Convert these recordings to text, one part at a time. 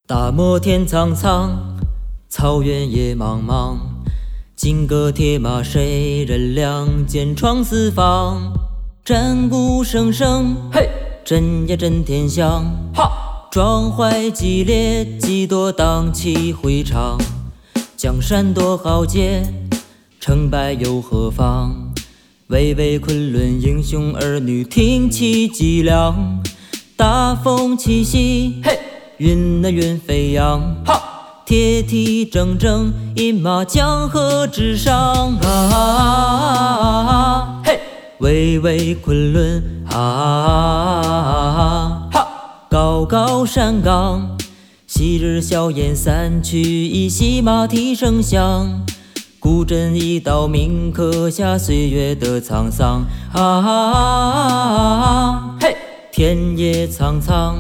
大漠天苍苍，草原野茫茫。金戈铁马谁人亮？剑闯四方。战鼓声声，嘿，震呀震天响。哈，壮怀激烈，几多荡气回肠。江山多豪杰，成败又何妨？巍巍昆仑，英雄儿女挺起脊梁。大风起兮，嘿，云啊云飞扬。哈，铁蹄铮铮，饮马江河之上。啊，嘿，巍巍昆仑。啊，哈，高高山岗。昔日硝烟散去，依稀马蹄声响。古镇一道铭刻下岁月的沧桑。啊，嘿，天野苍苍。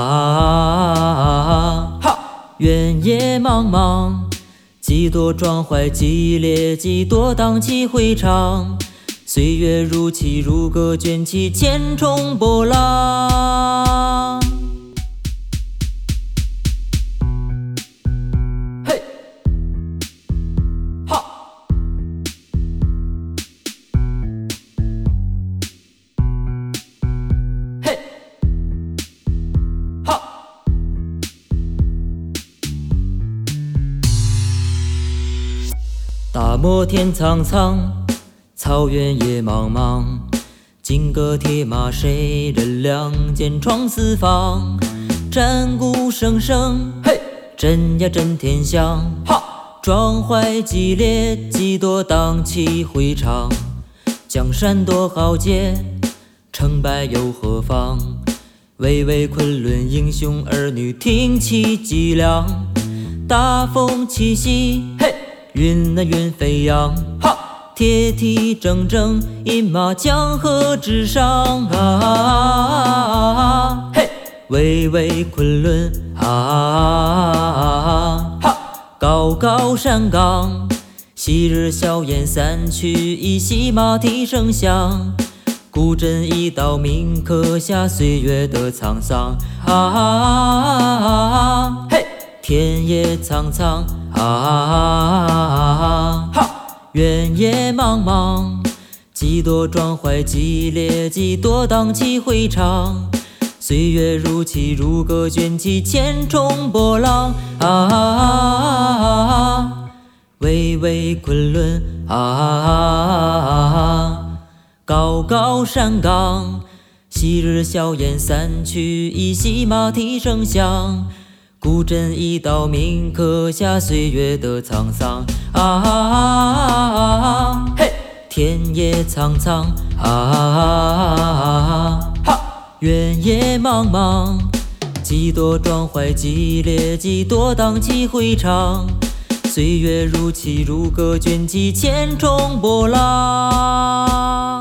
啊，哈，原野茫茫。几多壮怀激烈，几多荡气回肠。岁月如棋如歌，卷起千重波浪。大漠天苍苍，草原野茫茫。金戈铁马谁人亮？剑闯四方。战鼓声声，嘿，震呀震天响。哈，壮怀激烈，几多荡气回肠。江山多豪杰，成败又何妨？巍巍昆仑，英雄儿女挺起脊梁。大风起兮，嘿，云啊云飞扬。哈，铁蹄铮铮，饮马江河之上。啊，嘿，巍巍昆仑。啊，哈，高高山岗。昔日硝烟散去，依稀马蹄声响。古镇一道铭刻下岁月的沧桑。啊，嘿，天野苍苍。啊，哈，原野茫茫。几多壮怀激烈，几多荡气回肠。岁月如棋如歌，卷起千重波浪。啊，巍巍昆仑。啊，高高山岗。昔日硝烟散去，依稀马蹄声响。古镇一道铭刻下岁月的沧桑。啊，嘿，天野苍苍。啊，哈，原野茫茫。几多壮怀激烈，几多荡气回肠。岁月如棋如歌，卷起千重波浪。